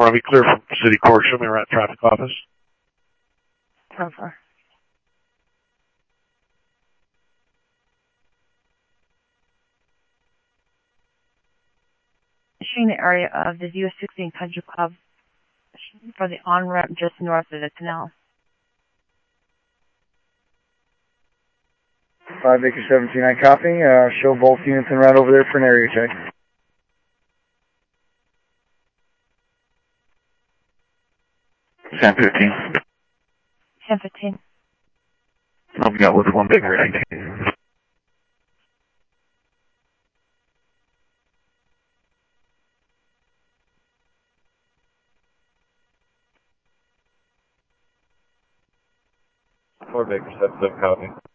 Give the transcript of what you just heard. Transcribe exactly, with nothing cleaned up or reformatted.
four, I'll be clear from City Court. Show me around traffic office. ten four. Showing the area of the U S sixteen Country Club for the on-ramp just north of the canal. five Acre seventeen, I copy. Uh, show both units en route over there for an area check. ten fifteen. ten fifteen. I've got with one big ring. Four Baker, seven, seven, copy.